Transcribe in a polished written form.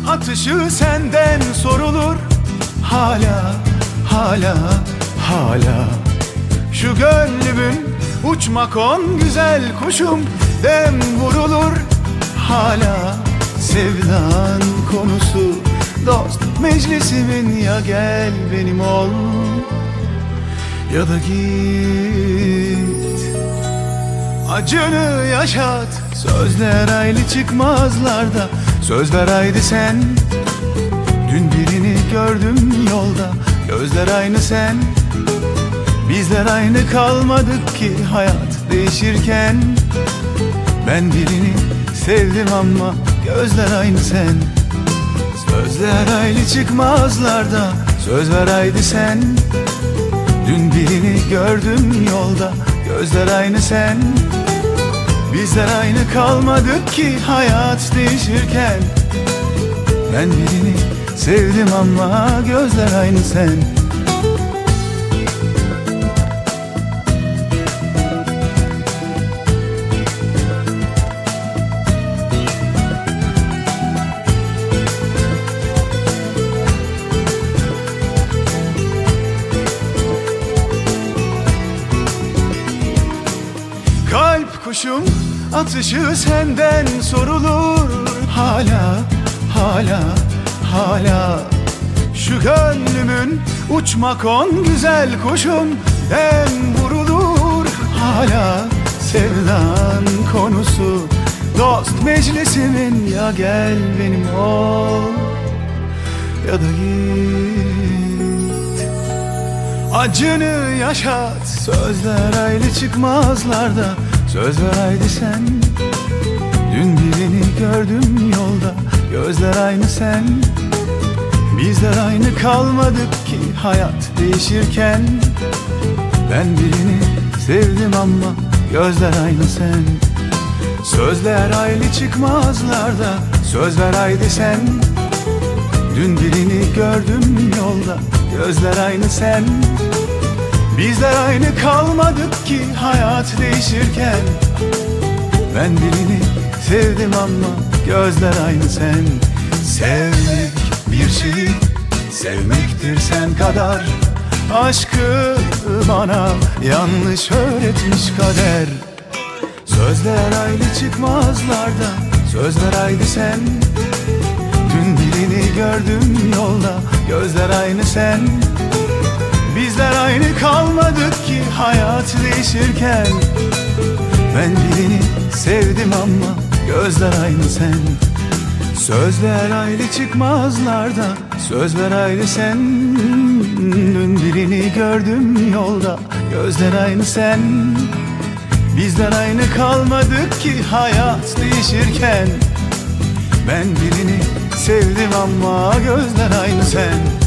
atışı senden sorulur. Hala, hala, hala şu gönlümün uçmak on güzel kuşum dem vurulur. Hala sevdan konusu dost meclisimin, ya gel benim ol ya da git. Acını yaşat, sözler aylı çıkmazlarda. Söz ver haydi sen. Dün birini gördüm yolda, gözler aynı sen. Bizler aynı kalmadık ki hayat değişirken. Ben birini sevdim ama gözler aynı sen. Sözler aylı çıkmazlarda. Söz ver haydi sen. Dün birini gördüm yolda, gözler aynı sen. Bizler aynı kalmadık ki hayat değişirken. Ben birini sevdim ama gözler aynı sen. Kalp kuşum, atışı senden sorulur. Hala, hala, hala şu gönlümün uçmak on güzel kuşum dem vurulur. Hala sevdan konusu dost meclisimin, ya gel benim ol ya da git. Acını yaşat, sözler aylı çıkmazlarda. Söz ver haydi sen. Dün birini gördüm yolda, gözler aynı sen. Bizler aynı kalmadık ki hayat değişirken. Ben birini sevdim ama gözler aynı sen. Sözler aylı çıkmazlarda. Söz ver haydi sen. Dün birini gördüm yolda, gözler aynı sen. Bizler aynı kalmadık ki hayat değişirken. Ben birini sevdim ama gözler aynı sen. Sevmek bir şey, sevmektir sen kadar. Aşkı bana yanlış öğretmiş kader. Sözler aylı çıkmazlarda. Sözler haydi sen. Dün birini gördüm yolda, gözler aynı sen. Bizler aynı kalmadık ki hayat değişirken. Ben birini sevdim ama gözler aynı sen. Sözler ayrı çıkmazlarda. Söz ver ayrı sen. Dün birini gördüm yolda, gözler aynı sen. Bizler aynı kalmadık ki hayat değişirken. Ben birini sevdim ama gözler aynı sen.